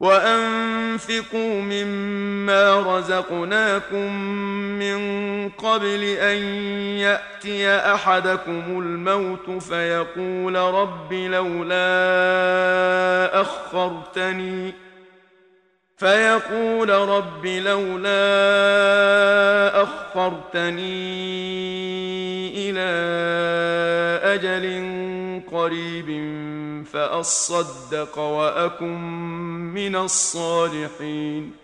وأنفقوا مما رزقناكم من قبل أن يأتي أحدكم الموت فيقول رب لولا أخرتني إلى أجل قريب فأصدق وأكن من الصالحين.